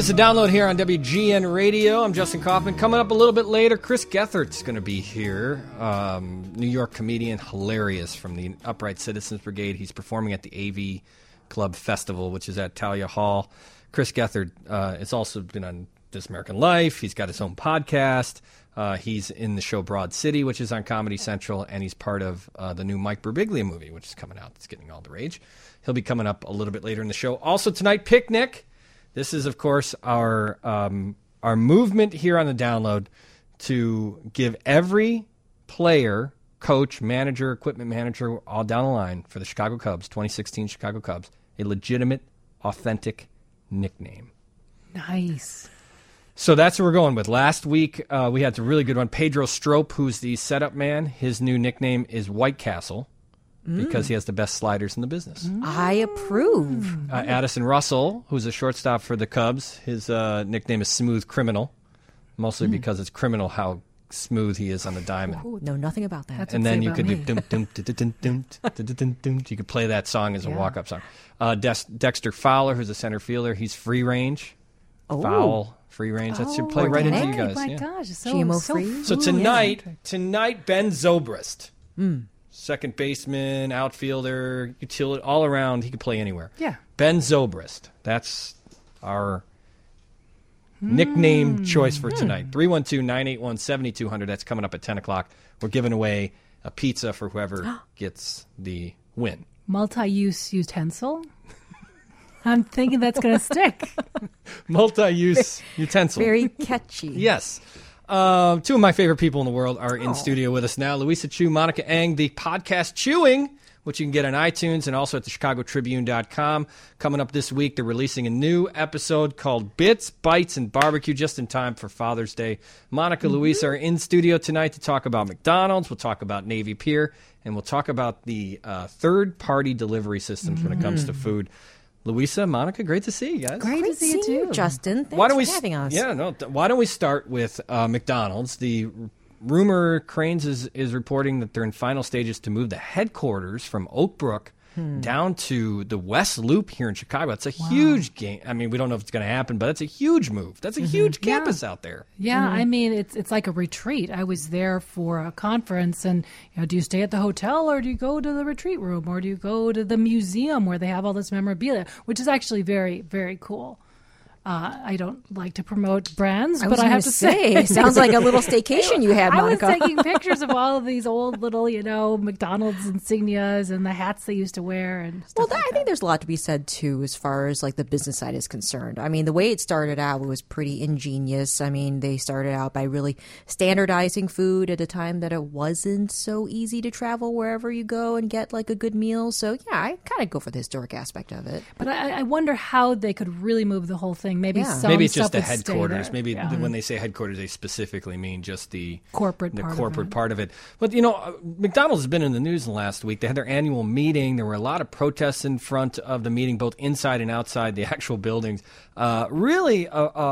It's a download here on WGN Radio. I'm Justin Kaufman. Coming up a little bit later, Chris Gethart's going to be here. New York comedian, hilarious, from the Upright Citizens Brigade. He's performing at the AV Club Festival, which is at Talia Hall. Chris Gethard has also been on This American Life. He's got his own podcast. He's in the show Broad City, which is on Comedy Central, and he's part of the new Mike Birbiglia movie, which is coming out. It's getting all the rage. He'll be coming up a little bit later in the show. Also tonight, Picnic. This is, of course, our movement here on the download to give every player, coach, manager, equipment manager, all down the line for the Chicago Cubs, 2016 Chicago Cubs, a legitimate, authentic nickname. Nice. So that's what we're going with. Last week, we had a really good one. Pedro Strop, who's the setup man, his new nickname is White Castle because he has the best sliders in the business. I approve. Addison Russell, who's a shortstop for the Cubs, his nickname is Smooth Criminal, mostly because it's criminal how smooth he is on the diamond. Ooh, know nothing about that. And then you could do you could play that song as a walk-up song. Dexter Fowler, who's a center fielder, he's free range. Foul, free range. That should play right into you guys. My gosh, it's so GMO free. So tonight, Ben Zobrist, second baseman, outfielder, utility, all around. He can play anywhere. Yeah. Ben Zobrist. That's our nickname choice for tonight. 312-981-7200. That's coming up at 10 o'clock. We're giving away a pizza for whoever gets the win. Multi-use utensil? I'm thinking that's going to stick. Multi-use utensil. Very catchy. Yes. Two of my favorite people in the world are in studio with us now. Louisa Chu, Monica Eng, the podcast Chewing, which you can get on iTunes and also at the ChicagoTribune.com. Coming up this week, they're releasing a new episode called Bits, Bites, and Barbecue, just in time for Father's Day. Monica, Louisa are in studio tonight to talk about McDonald's. We'll talk about Navy Pier, and we'll talk about the third-party delivery systems when it comes to food. Louisa, Monica, great to see you guys. Great to see you too, Justin. Thanks for having us. Why don't we start with McDonald's? The rumor, Cranes is reporting that they're in final stages to move the headquarters from Oak Brook down to the West Loop here in Chicago. It's a huge game. I mean, we don't know if it's going to happen, but it's a huge move. That's a huge campus out there. Yeah, I mean, it's like a retreat. I was there for a conference, and do you stay at the hotel, or do you go to the retreat room, or do you go to the museum where they have all this memorabilia, which is actually very, very cool. I don't like to promote brands, but I have to say, it sounds like a little staycation you had, Monica. I was taking pictures of all of these old little, McDonald's insignias and the hats they used to wear and stuff. I think there's a lot to be said too, as far as like the business side is concerned. I mean, the way it started out was pretty ingenious. I mean, they started out by really standardizing food at a time that it wasn't so easy to travel wherever you go and get like a good meal. So yeah, I kind of go for the historic aspect of it. But I wonder how they could really move the whole thing. Maybe it's just the headquarters. Maybe when they say headquarters, they specifically mean just the corporate part of it. But McDonald's has been in the news in the last week. They had their annual meeting. There were a lot of protests in front of the meeting, both inside and outside the actual buildings. Really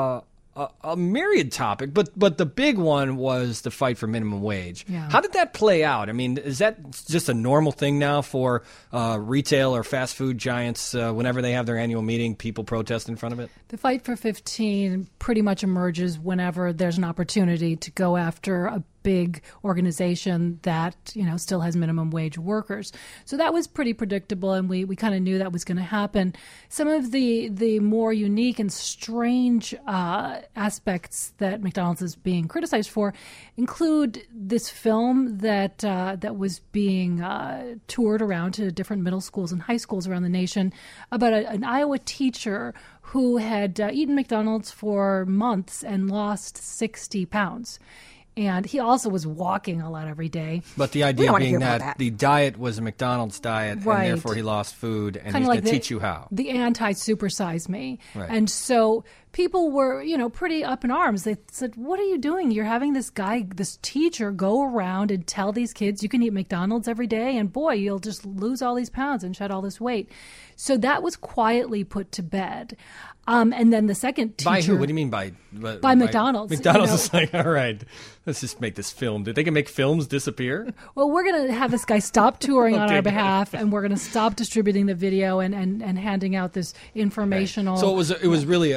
a myriad topic, but the big one was the fight for minimum wage. Yeah. How did that play out? I mean, is that just a normal thing now for retail or fast food giants? Whenever they have their annual meeting, people protest in front of it? The fight for 15 pretty much emerges whenever there's an opportunity to go after a big organization that still has minimum wage workers. So that was pretty predictable, and we kind of knew that was going to happen. Some of the more unique and strange aspects that McDonald's is being criticized for include this film that was being toured around to different middle schools and high schools around the nation about an Iowa teacher who had eaten McDonald's for months and lost 60 pounds. And he also was walking a lot every day. But the idea being that the diet was a McDonald's diet, and therefore he lost food, and he's going to teach you how. The anti-supersize me. Right. And so people were, pretty up in arms. They said, what are you doing? You're having this teacher go around and tell these kids you can eat McDonald's every day, and boy, you'll just lose all these pounds and shed all this weight. So that was quietly put to bed. And then the second teacher... By who? What do you mean by McDonald's? McDonald's is like, all right, let's just make this film. Did they can make films disappear? Well, we're going to have this guy stop touring on our behalf, and we're going to stop distributing the video and handing out this informational... Okay. So it was really a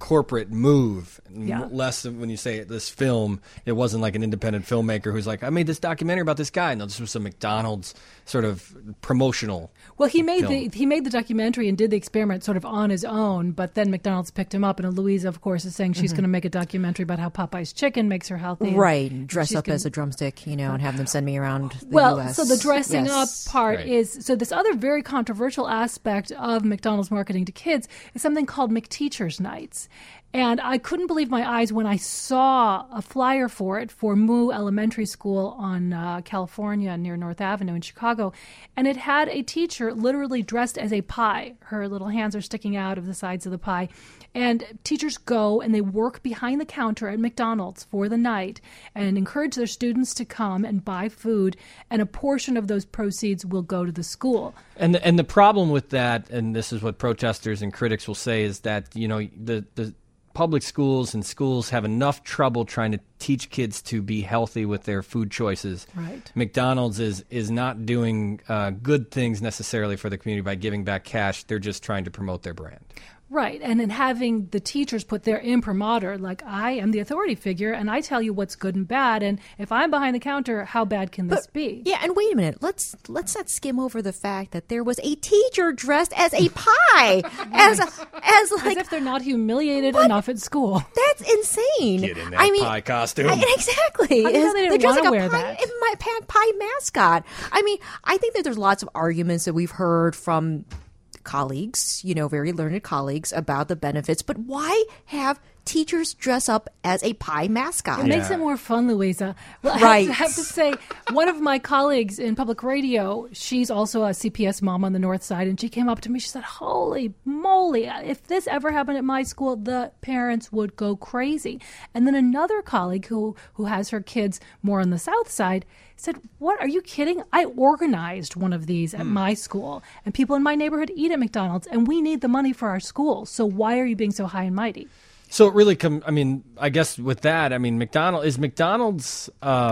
corporate move. Yeah. Less than when you say this film, it wasn't like an independent filmmaker who's like, I made this documentary about this guy. No, this was a McDonald's sort of promotional. Well, he made film. the documentary and did the experiment sort of on his own, but then McDonald's picked him up, and Louisa, of course, is saying she's going to make a documentary about how Popeye's chicken makes her healthy. Right. Dress up as a drumstick, and have them send me around the Well, U.S. so the dressing up part Right. is, so this other very controversial aspect of McDonald's marketing to kids is something called McTeachers Nights. And I couldn't believe my eyes when I saw a flyer for it for Moo Elementary School on California near North Avenue in Chicago. And it had a teacher literally dressed as a pie. Her little hands are sticking out of the sides of the pie. And teachers go and they work behind the counter at McDonald's for the night and encourage their students to come and buy food. And a portion of those proceeds will go to the school. And the problem with that, and this is what protesters and critics will say, is that the public schools and schools have enough trouble trying to teach kids to be healthy with their food choices. Right. McDonald's is not doing good things necessarily for the community by giving back cash. They're just trying to promote their brand. Right. And in having the teachers put their imprimatur, like, I am the authority figure and I tell you what's good and bad. And if I'm behind the counter, how bad can this be? Yeah, and wait a minute. Let's not skim over the fact that there was a teacher dressed as a pie, as if they're not humiliated enough at school. That's insane. Get in that pie costume. Exactly. I know they didn't They're just want to like wear a pie, that. my pie mascot. I mean, I think that there's lots of arguments that we've heard from colleagues, very learned colleagues, about the benefits. But why have teachers dress up as a pie mascot? It makes it more fun, Louisa. Well, Right. I have to say, one of my colleagues in public radio, she's also a CPS mom on the North Side, and she came up to me. She said, holy moly, if this ever happened at my school, the parents would go crazy. And then another colleague who has her kids more on the South Side said, what, are you kidding? I organized one of these at my school, and people in my neighborhood eat at McDonald's, and we need the money for our school. So why are you being so high and mighty? So it really I guess with that, McDonald's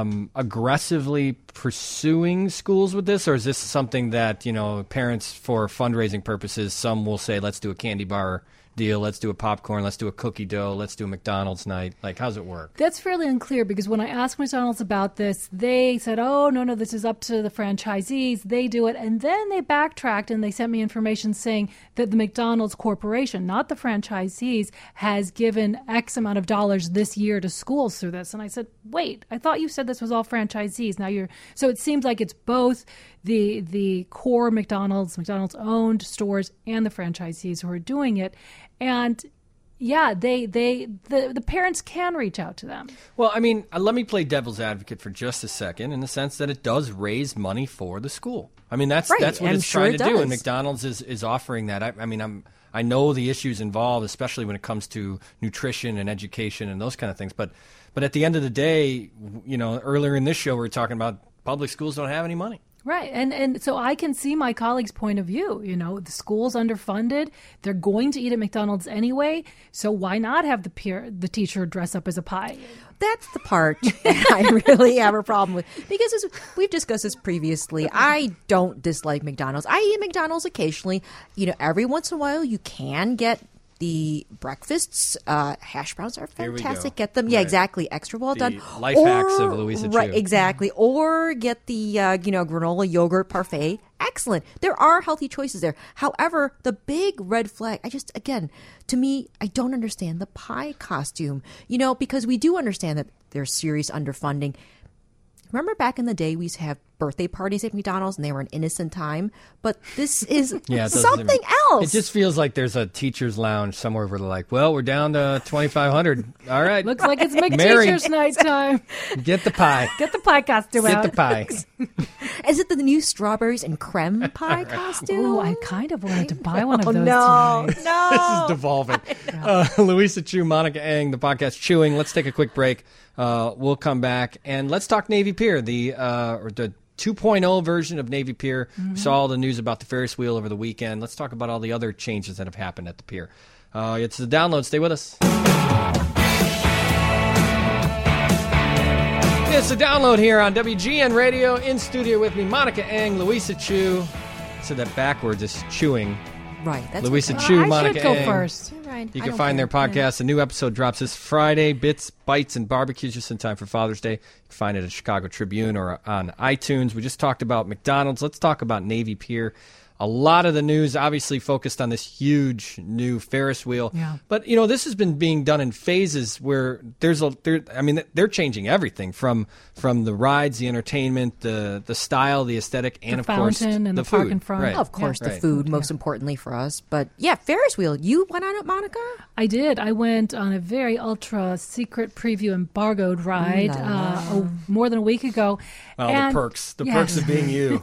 aggressively pursuing schools with this, or is this something that, parents for fundraising purposes, some will say, let's do a candy bar deal, let's do a popcorn, let's do a cookie dough, let's do a McDonald's night. Like, how's it work? That's fairly unclear, because when I asked McDonald's about this, they said, oh, no, this is up to the franchisees. They do it. And then they backtracked and they sent me information saying that the McDonald's Corporation, not the franchisees, has given X amount of dollars this year to schools through this. And I said, wait, I thought you said this was all franchisees. So it seems like it's both the core McDonald's owned stores and the franchisees who are doing it. And yeah, the parents can reach out to them. Well, let me play devil's advocate for just a second, in the sense that it does raise money for the school. That's Right, what I'm it's sure trying it to do, does. and McDonald's is offering that. I know the issues involved, especially when it comes to nutrition and education and those kind of things. But at the end of the day, earlier in this show, we were talking about public schools don't have any money. Right. And so I can see my colleagues' point of view. The school's underfunded. They're going to eat at McDonald's anyway. So why not have the teacher dress up as a pie? That's the part that I really have a problem with. Because as we've discussed this previously, I don't dislike McDonald's. I eat McDonald's occasionally. Every once in a while you can get the breakfasts. Hash browns are fantastic. Get them. Yeah, Right. exactly. Extra well done. Life hacks of Louisa Right, Chu. exactly. Or get the, granola yogurt parfait. Excellent. There are healthy choices there. However, the big red flag, to me, I don't understand the pie costume. Because we do understand that there's serious underfunding. Remember back in the day, we used to have birthday parties at McDonald's, and they were an innocent time. But this is something else. It just feels like there's a teacher's lounge somewhere where they're like, well, we're down to $2,500. All right. Looks like it's Mary, McTeacher's night time. get the pie. Get the pie costume out. Get the pie. Is it the new strawberries and creme pie costume? Oh, I kind of wanted to buy one of those no, tonight. no. This is devolving. Louisa Chu, Monica Eng, the podcast Chewing. Let's take a quick break. We'll come back and let's talk Navy Pier, the 2.0 version of Navy Pier. Mm-hmm. We saw all the news about the Ferris wheel over the weekend. Let's talk about all the other changes that have happened at the pier. It's the download. Stay with us. It's the download here on WGN Radio. In studio with me, Monica Eng, Louisa Chu. I said that backwards. It's chewing. Right. That's Luisa okay. Chu, I Monica should go Eng. first. Right. You I can don't find care. their podcast. A new episode drops this Friday. Bits, Bites, and Barbecues just in time for Father's Day. You can find it at Chicago Tribune or on iTunes. We just talked about McDonald's. Let's talk about Navy Pier. A lot of the news obviously focused on this huge new Ferris wheel. Yeah. But, you know, this has been being done in phases where they're changing everything from the rides, the entertainment, the style, the aesthetic, and, The of course, fountain and the food. park in front. Right. Of course, the Right. food, most importantly for us. But yeah, Ferris wheel. You went on it, Monica? I did. I went on a very ultra secret preview embargoed ride more than a week ago. Well, And- the perks yes. of being you.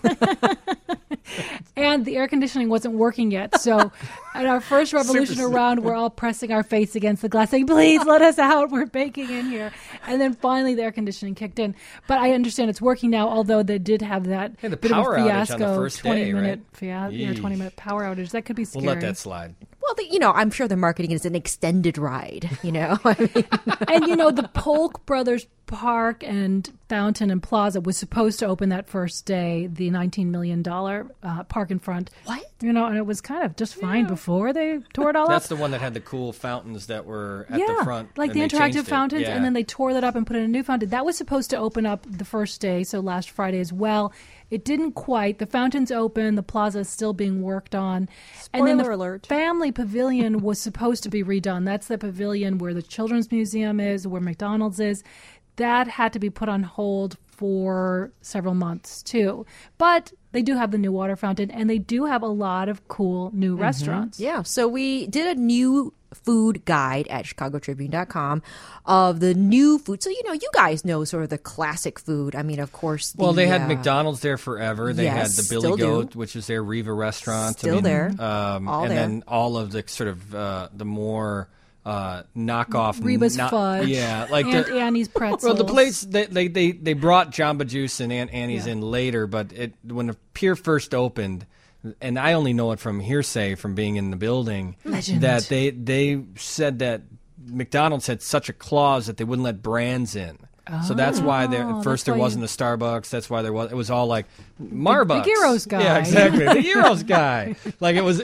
And the air conditioning wasn't working yet. So at our first revolution around, we're all pressing our face against the glass saying, please let us out. We're baking in here. And then finally the air conditioning kicked in. But I understand it's working now, although they did have that Hey, the bit of power a outage fiasco, on the first day, 20-minute right? Yeesh. 20-minute power outage. That could be We'll scary. let that slide. Well, I'm sure they're marketing it as an extended ride, I mean, And, the Polk Brothers Park and Fountain and Plaza was supposed to open that first day, the $19 million park in front. What? And it was kind of just fine before they tore it all That's up. the one that had the cool fountains that were at the front. like and the they changed interactive it. fountains, Yeah. and then they tore that up and put in a new fountain. That was supposed to open up the first day, so last Friday as well. It didn't quite. The fountain's open. The plaza is still being worked on. And then the Spoiler alert. family pavilion was supposed to be redone. That's the pavilion where the Children's Museum is, where McDonald's is. That had to be put on hold for several months, too. But they do have the new water fountain, and they do have a lot of cool new restaurants. Yeah, so we did a new food guide at chicagotribune.com of the new food. So, you guys know sort of the classic food. I mean, of course. They had McDonald's there forever. They had yes, the Billy still do. Goat, which is their Riva restaurant. Still there. All there. then all of the sort of the more knockoff. Reba's Fudge. Yeah, like and the, Annie's Pretzels. well, the place they brought Jamba Juice and Aunt Annie's in later, but when the pier first opened, and I only know it from hearsay from being in the building, Legend. that they said that McDonald's had such a clause that they wouldn't let brands in. So that's why at first there wasn't a Starbucks. That's why it was all like Marbucks. The Gyros guy. Yeah, exactly. The Gyros guy. Like it was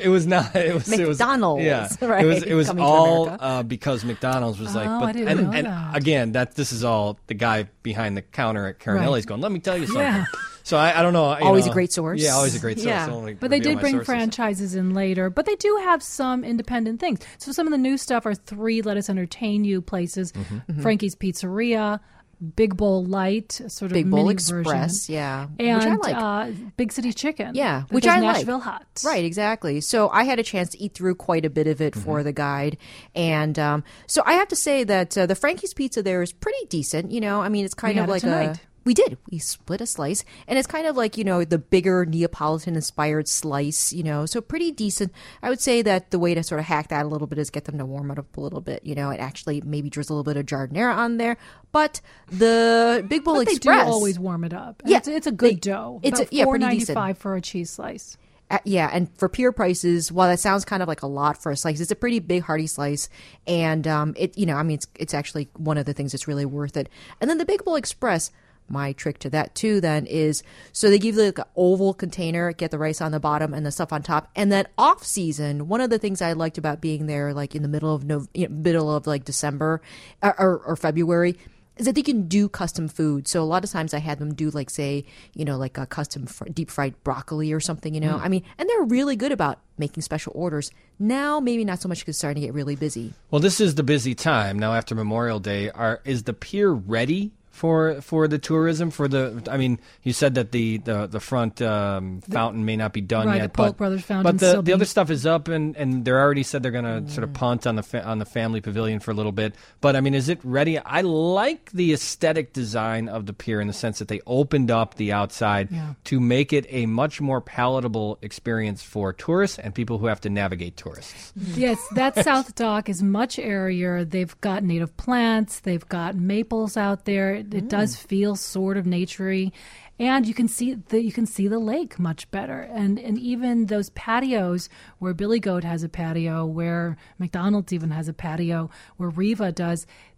McDonald's, yeah. right, It was coming to all America. because McDonald's was like. I But didn't know and that. again, this is all the guy behind the counter at Carinelli's Right. going. Let me tell you something. Yeah. So I don't know. Always a great source. Yeah, always a great source. Yeah. Don't wanna But they reveal did my bring sources. franchises in later. But they do have some independent things. So some of the new stuff are 3 Let Us Entertain You places. Mm-hmm. Frankie's Pizzeria, Big Bowl Light, a sort of Big Bowl mini Express, version. yeah. And which I like. Big City Chicken. Yeah, that which does I like. Nashville Hot. Right, exactly. So I had a chance to eat through quite a bit of it for the guide. And so I have to say that the Frankie's Pizza there is pretty decent. I mean, it's kind We of had it like tonight. We did. We split a slice. And it's kind of like, the bigger Neapolitan-inspired slice, so pretty decent. I would say that the way to sort of hack that a little bit is get them to warm it up a little bit, and actually maybe drizzle a little bit of giardiniera on there. But the Big Bowl But they Express... do always warm it up. And Yeah, it's a good they- dough. it's About pretty decent. $4.95 for a cheese slice. Yeah, and for pier prices, while that sounds kind of like a lot for a slice, it's a pretty big hearty slice, and it's actually one of the things that's really worth it. And then the Big Bowl Express, my trick to that too then is, so they give you like an oval container, get the rice on the bottom and the stuff on top, and then off season, one of the things I liked about being there, like in the middle of like December or February, is that they can do custom food. So a lot of times I had them do like, say, like a custom deep fried broccoli or something, I mean, and they're really good about making special orders. Now, maybe not so much because it's starting to get really busy. Well, this is the busy time now after Memorial Day. Is the pier ready for the tourism? I mean, you said that the front fountain may not be done Right, yet, the Polk but Brothers fountain. but the other stuff is up, and they're already said they're going to sort of punt on the family pavilion for a little bit. But I mean, is it ready? I like the aesthetic design of the pier in the sense that they opened up the outside to make it a much more palatable experience for tourists and people who have to navigate tourists. Yes, that South Dock is much airier. They've got native plants. They've got maples out there. It does feel sort of naturey, and you can see the lake much better. And even those patios where Billy Goat has a patio, where McDonald's even has a patio, where Riva does.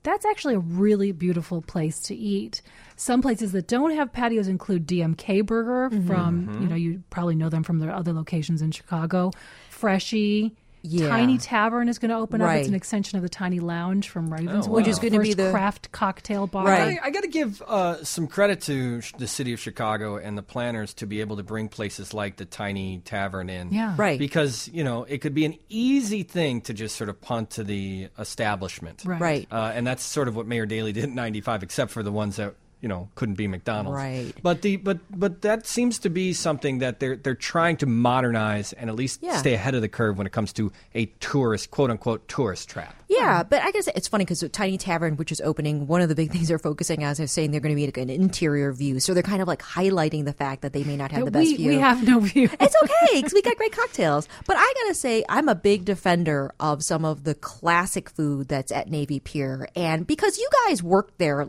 that's actually a really beautiful place to eat. Some places that don't have patios include DMK Burger from, you probably know them from their other locations in Chicago. Freshie. Yeah. Tiny Tavern is going to open up. Right. It's an extension of the Tiny Lounge from Ravenswood, Which is going to be first the craft cocktail bar. Right. I got to give some credit to the city of Chicago and the planners to be able to bring places like the Tiny Tavern in. Yeah. Right. Because, it could be an easy thing to just sort of punt to the establishment. Right. And that's sort of what Mayor Daley did in 95, except for the ones that, couldn't be McDonald's. Right. But that seems to be something that they're trying to modernize and at least stay ahead of the curve when it comes to a tourist, quote unquote, tourist trap. Yeah, but I guess it's funny because Tiny Tavern, which is opening, one of the big things they're focusing on is they're saying they're going to be like an interior view. So they're kind of like highlighting the fact that they may not have the best view. We have no view. It's okay because we got great cocktails. But I got to say, I'm a big defender of some of the classic food that's at Navy Pier. And because you guys work there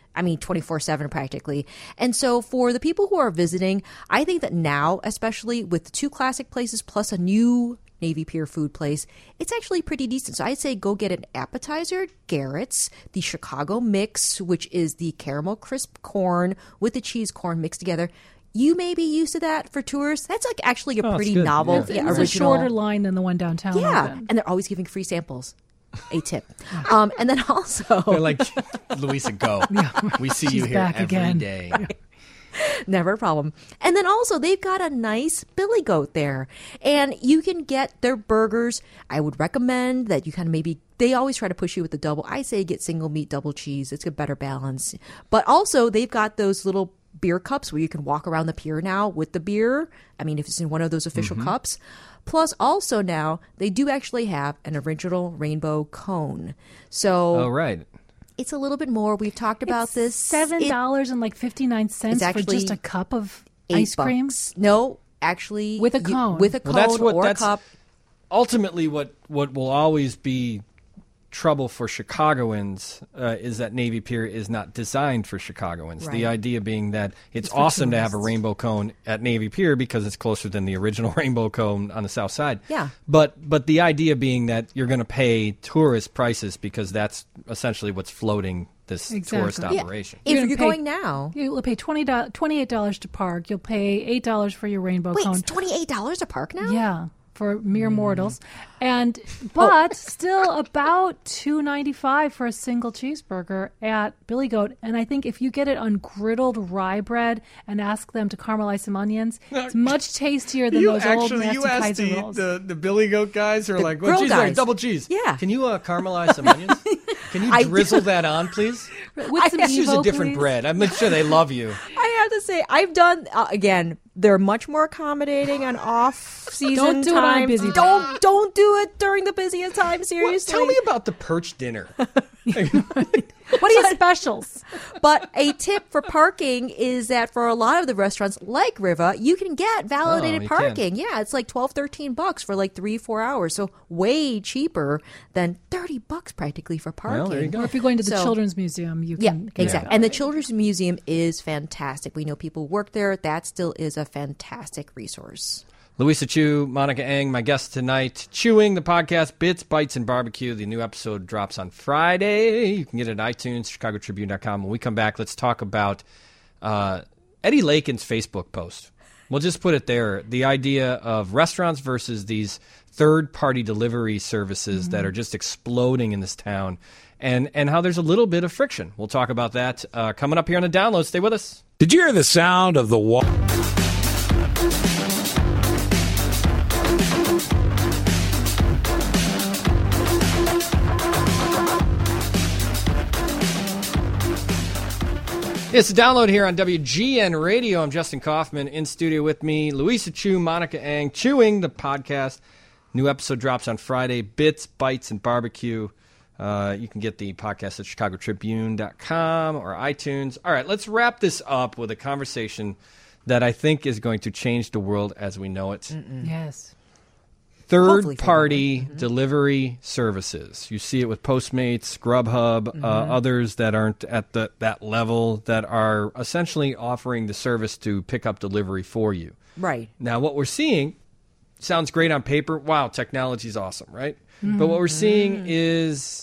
24/7 practically. And so for the people who are visiting, I think that now, especially with the two classic places plus a new Navy Pier food place, it's actually pretty decent. So I'd say go get an appetizer, Garrett's, the Chicago Mix, which is the caramel crisp corn with the cheese corn mixed together. You may be used to that for tourists. That's actually a pretty good. novel, Yeah. It's original. a shorter line than the one downtown. Yeah, open. and they're always giving free samples. A tip. And then also... They're like, Louisa, go. We see you She's here back every again. day. Never a problem. And then also, they've got a nice Billy Goat there. And you can get their burgers. I would recommend that you kind of maybe... They always try to push you with the double. I say get single meat, double cheese. It's a better balance. But also, they've got those little beer cups where you can walk around the pier now with the beer. I mean, if it's in one of those official cups. Plus, also now, they do actually have an original rainbow cone. So... Oh, right. It's a little bit more. We've talked about this. $7.59 for actually just a cup of ice cream. $8. No, actually, With a cone. with a cone or a cup. Ultimately, what will always be trouble for Chicagoans is that Navy Pier is not designed for Chicagoans. Right. The idea being that it's awesome to have a tourists. rainbow cone at Navy Pier because it's closer than the original rainbow cone on the south side. Yeah. But the idea being that you're going to pay tourist prices because that's essentially what's floating this tourist Exactly. operation. If You're you're gonna pay- going now, You'll pay $28 to park. You'll pay $8 for your rainbow wait, cone. it's $28 a park now. Yeah, for mere mortals, but still about $2.95 for a single cheeseburger at Billy Goat. And I think if you get it on griddled rye bread and ask them to caramelize some onions, it's much tastier than those old nasty Kaiser rolls. the Billy Goat guys who are like, grill guys. double cheese. Yeah. Can you caramelize some onions? Can you drizzle that on, please? With some Let's use a Evo, different please. bread. I'm sure they love you. I have to say, I've done again. They're much more accommodating on off-season Don't do it on times. busy Don't do it during the busiest time. Seriously, Tell me about the perch dinner. What are your specials? But a tip for parking is that for a lot of the restaurants like Riva, you can get validated you parking. Yeah, it's like $12-13 for like 3-4 hours. So way cheaper than $30 practically for parking. Well, there you go. Or if you're going to the So- Children's Museum, you Yeah, can get exactly. it. And the Children's Museum is fantastic. We know people work there. That still is a fantastic resource. Louisa Chu, Monica Eng, my guest tonight. Chewing, the podcast, Bits, Bites, and Barbecue. The new episode drops on Friday. You can get it at iTunes, chicagotribune.com. When we come back, let's talk about Eddie Lakin's Facebook post. We'll just put it there. The idea of restaurants versus these third-party delivery services that are just exploding in this town and how there's a little bit of friction. We'll talk about that coming up here on the download. Stay with us. Did you hear the sound of the wall? It's the download here on WGN Radio. I'm Justin Kaufman. In studio with me, Louisa Chu, Monica Eng, Chewing, the podcast. New episode drops on Friday. Bits, Bites, and Barbecue. You can get the podcast at chicagotribune.com or iTunes. All right, let's wrap this up with a conversation that I think is going to change the world as we know it. Yes. Hopefully for Third-party delivery services. You see it with Postmates, Grubhub, others that aren't at that level that are essentially offering the service to pick up delivery for you. Right. Now, what we're seeing sounds great on paper. Wow, technology's awesome, right? But what we're seeing is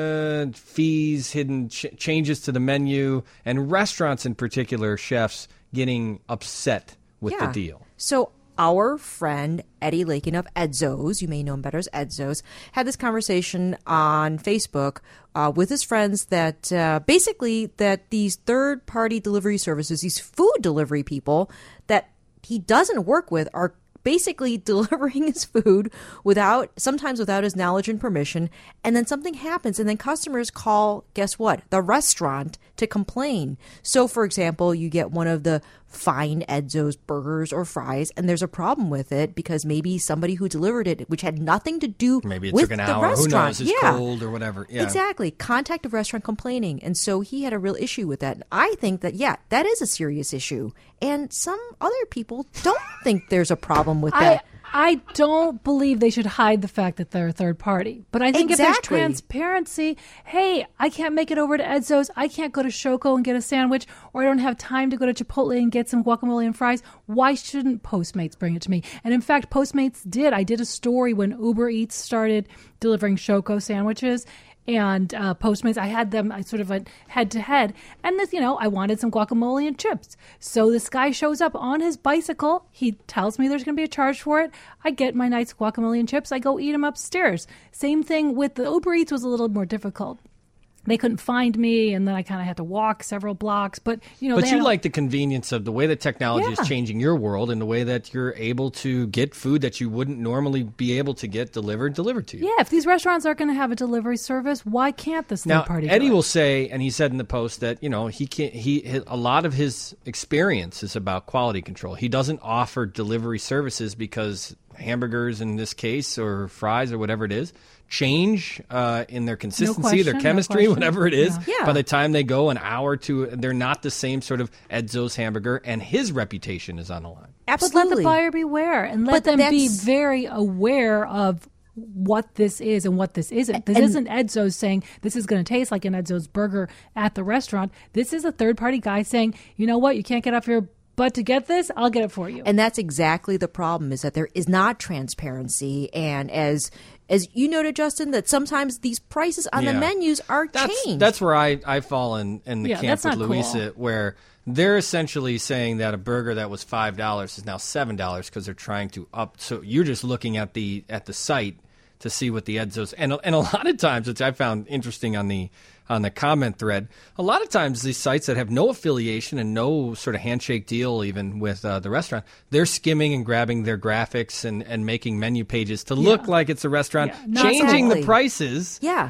fees, hidden changes to the menu, and restaurants in particular, chefs getting upset with the deal. So our friend Eddie Lakin of Edzo's, you may know him better as Edzo's, had this conversation on Facebook with his friends that basically that these third-party delivery services, these food delivery people that he doesn't work with, are basically delivering his food sometimes without his knowledge and permission, and then something happens, and then customers call, guess what, the restaurant to complain. So, for example, you get one of the fine Edzo's burgers or fries, and there's a problem with it because maybe somebody who delivered it, which had nothing to do maybe it with took an the hour, restaurant. who knows, it's cold or whatever. Yeah. Exactly. Contact the restaurant complaining. And so he had a real issue with that. And I think that, that is a serious issue. And some other people don't think there's a problem with that. I don't believe they should hide the fact that they're a third party. But I think if there's transparency, hey, I can't make it over to Edzo's, I can't go to Shoko and get a sandwich, or I don't have time to go to Chipotle and get some guacamole and fries, why shouldn't Postmates bring it to me? And in fact, Postmates did. I did a story when Uber Eats started delivering Shoko sandwiches. And Postmates, I had them, I sort of went head to head. And this, I wanted some guacamole and chips. So this guy shows up on his bicycle. He tells me there's going to be a charge for it. I get my nice guacamole and chips. I go eat them upstairs. Same thing with the Uber Eats was a little more difficult. They couldn't find me, and then I kind of had to walk several blocks. But you like the convenience of the way that technology is changing your world, and the way that you're able to get food that you wouldn't normally be able to get delivered to you. Yeah, if these restaurants aren't going to have a delivery service, why can't this third party? Now, Eddie will say, and he said in the post that he can't. A lot of his experience is about quality control. He doesn't offer delivery services because hamburgers, in this case, or fries, or whatever it is, change in their consistency, their chemistry, whatever it is. Yeah. By the time they go an hour to, they're not the same sort of Edzo's hamburger, and his reputation is on the line. Absolutely. But let the buyer beware, and let them be very aware of what this is and what this isn't. This isn't Edzo's saying this is going to taste like an Edzo's burger at the restaurant. This is a third-party guy saying, you know what, you can't get off your butt to get this, I'll get it for you. And that's exactly the problem, is that there is not transparency. And as you noted, Justin, that sometimes these prices on the menus are changed. That's where I fall in the camp with Louisa, where they're essentially saying that a burger that was $5 is now $7 because they're trying to up. So you're just looking at the site to see what the Edzo's, and a lot of times, which I found interesting on the comment thread, a lot of times these sites that have no affiliation and no sort of handshake deal even with the restaurant, they're skimming and grabbing their graphics and making menu pages to look like it's a restaurant, changing the prices. Yeah.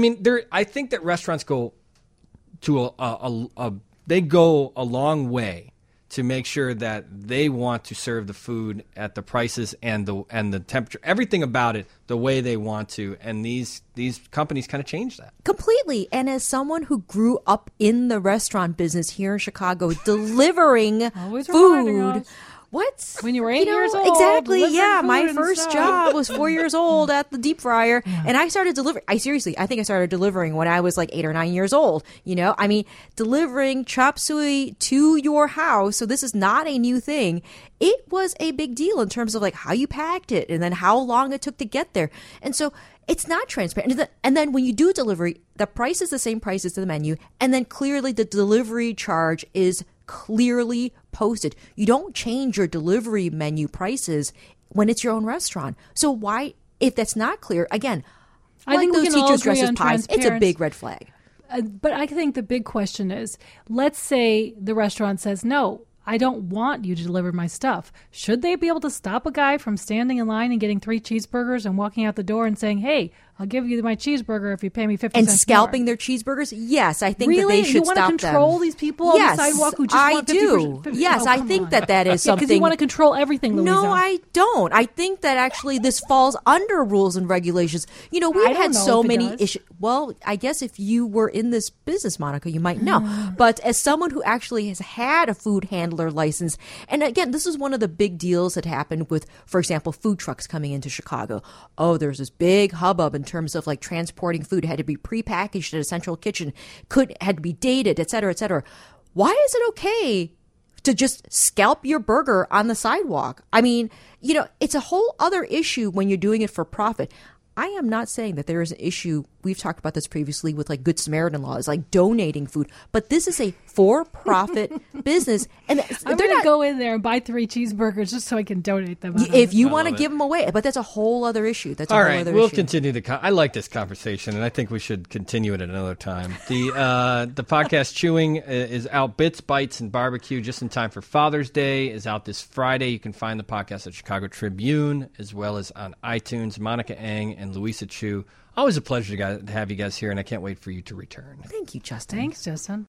I think that restaurants go to they go a long way to make sure that they want to serve the food at the prices and the temperature, everything about it the way they want to. And these companies kind of change that. Completely. And as someone who grew up in the restaurant business here in Chicago, delivering food. What? When you were 8 years old. Exactly. Yeah. My first job was 4 years old at the deep fryer. Yeah. And I started delivering. I think I started delivering when I was like 8 or 9 years old. Delivering chop suey to your house. So this is not a new thing. It was a big deal in terms of like how you packed it and then how long it took to get there. And so it's not transparent. And then when you do delivery, the price is the same price as the menu. And then clearly the delivery charge is clearly posted. You don't change your delivery menu prices when it's your own restaurant. So why, if that's not clear, again, I think those we can all teachers' agree dresses on pies, it's a big red flag. But I think the big question is, let's say the restaurant says, no, I don't want you to deliver my stuff. Should they be able to stop a guy from standing in line and getting 3 cheeseburgers and walking out the door and saying, hey, I'll give you my cheeseburger if you pay me 50 cents and scalping more. their cheeseburgers? Yes, I think really? That they should stop them. You want to control these people on the sidewalk who just want 50%? Yes, I think that is something. Because you want to control everything, Louisa. No, I don't. I think that actually this falls under rules and regulations. We've had so many issues. Well, I guess if you were in this business, Monica, you might know. But as someone who actually has had a food handler license, and again, this is one of the big deals that happened with, for example, food trucks coming into Chicago. Oh, there's this big hubbub in terms of like transporting food. It had to be prepackaged at a central kitchen, had to be dated, et cetera, et cetera. Why is it okay to just scalp your burger on the sidewalk. I mean, it's a whole other issue when you're doing it for profit. I am not saying that there is an issue. We've talked about this previously with like Good Samaritan laws, like donating food. But this is a for-profit business. And I'm going to go in there and buy 3 cheeseburgers just so I can donate them. If you want to give them away. But that's a whole other issue. That's a All whole right, other we'll issue. continue I like this conversation, and I think we should continue it at another time. The podcast Chewing is out. Bits, Bites, and Barbecue just in time for Father's Day is out this Friday. You can find the podcast at Chicago Tribune as well as on iTunes. Monica Eng and Louisa Chu. Always a pleasure to have you guys here, and I can't wait for you to return. Thank you, Justin. Thanks, Justin.